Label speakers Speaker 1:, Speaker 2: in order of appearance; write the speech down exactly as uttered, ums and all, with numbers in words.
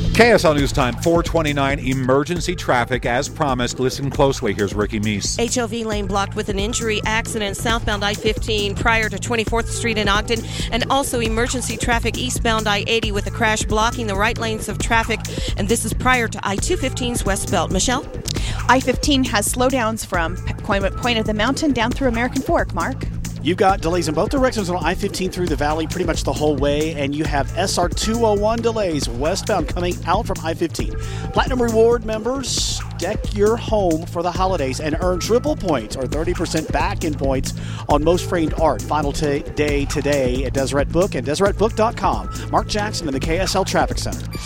Speaker 1: K S L News Time, four twenty-nine, emergency traffic as promised. Listen closely. Here's Ricky Meese.
Speaker 2: H O V lane blocked with an injury accident southbound I fifteen prior to twenty-fourth Street in Ogden, and also emergency traffic eastbound I eighty with a crash blocking the right lanes of traffic, and this is prior to I two fifteen's West Belt. Michelle?
Speaker 3: I fifteen has slowdowns from Point, Point of the Mountain down through American Fork. Mark?
Speaker 4: You've got delays in both directions on I fifteen through the valley pretty much the whole way, and you have S R two oh one delays westbound coming out from I fifteen. Platinum Reward members, deck your home for the holidays and earn triple points or thirty percent back in points on most framed art. Final t- day today at Deseret Book and Deseret Book dot com. Mark Jackson in the K S L Traffic Center.